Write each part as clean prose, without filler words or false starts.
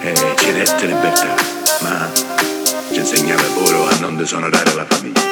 e ci dette libertà, ma ci insegnava pure a non disonorare la famiglia.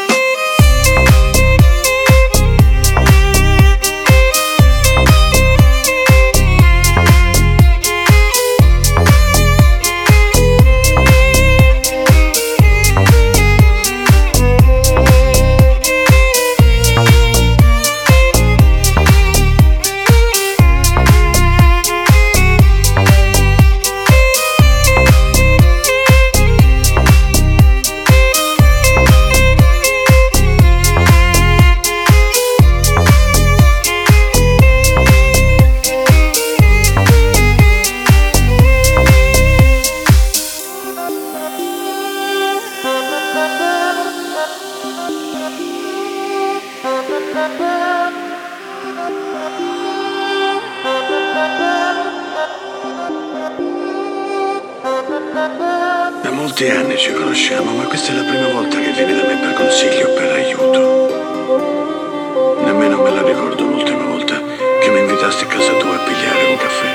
Da molti anni ci conosciamo, ma questa è la prima volta che vieni da me per consiglio o per aiuto. Nemmeno me la ricordo l'ultima volta che mi invitasti a casa tua a pigliare un caffè.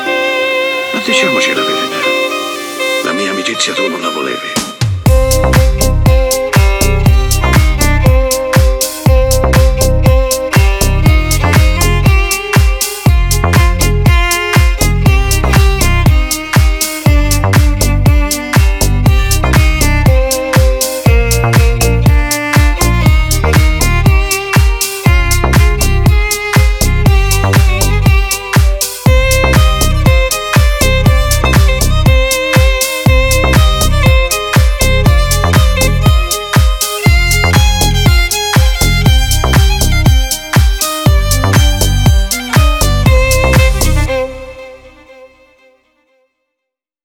Ma diciamoci la verità, la mia amicizia tu non la volevi.